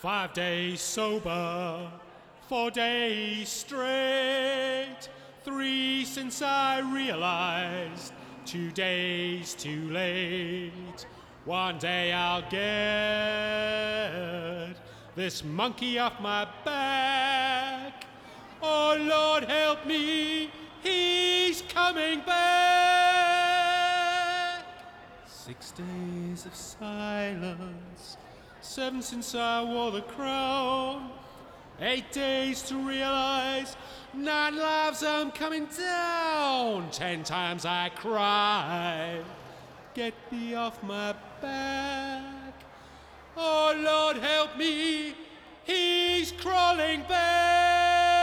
5 days sober, 4 days straight, 3 since I realized 2 days too late. One day I'll get this monkey off my back. Oh Lord help me, he's coming back. 6 days of silence, 7 since I wore the crown, 8 days to realize 9 lives I'm coming down. 10 times I cried, get thee off my back. Oh Lord help me, he's crawling back.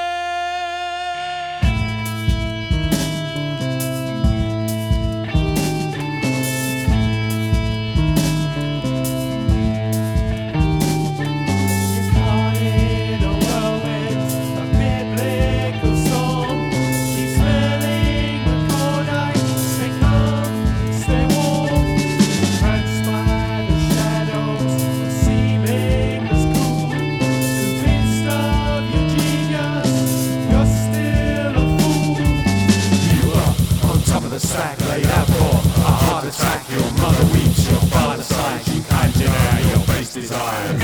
The sack laid out for a heart attack. Your mother weeps, your father sighs. You can't deny your base desires.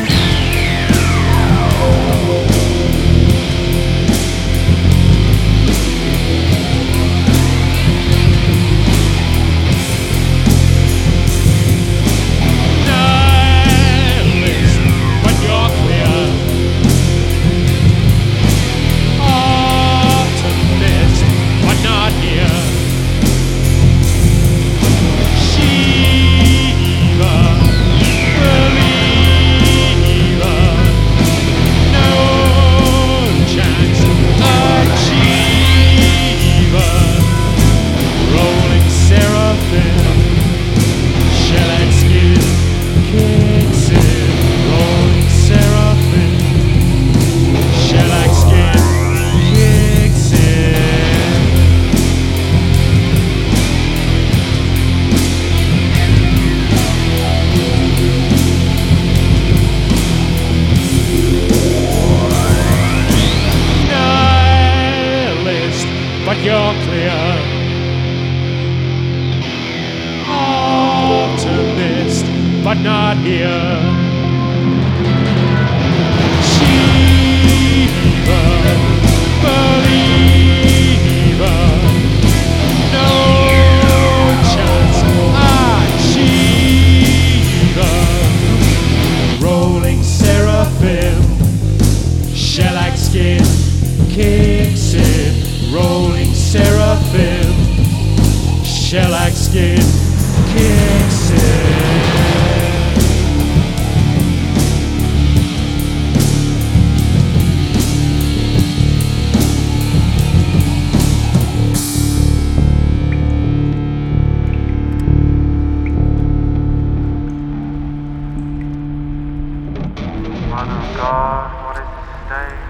But you're clear, optimist, but not here. Achiever, believer, no chance. Achiever, rolling seraphim, shellac skin kicks in. Rolling seraphim, shellac skin kicks in. Mother of God, what is this day?